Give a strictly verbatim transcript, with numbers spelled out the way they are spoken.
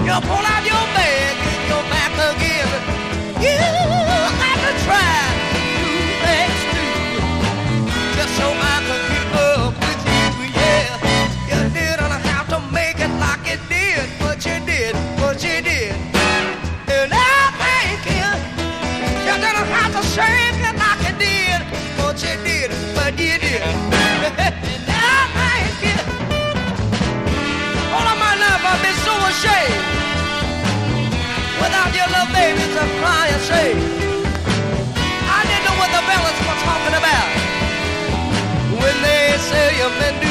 You pull out your bag, get your back again. You got to try to do things too, just so I could keep up with you, yeah. You didn't have to make it like you did, but you did, but you did. And I thank you. You didn't have to shake it like you did, but you did, but you did. And I thank you. All of my life I've been so ashamed. Without your love, baby, to cry and say, I didn't know what the fellas were talking about when they say you've been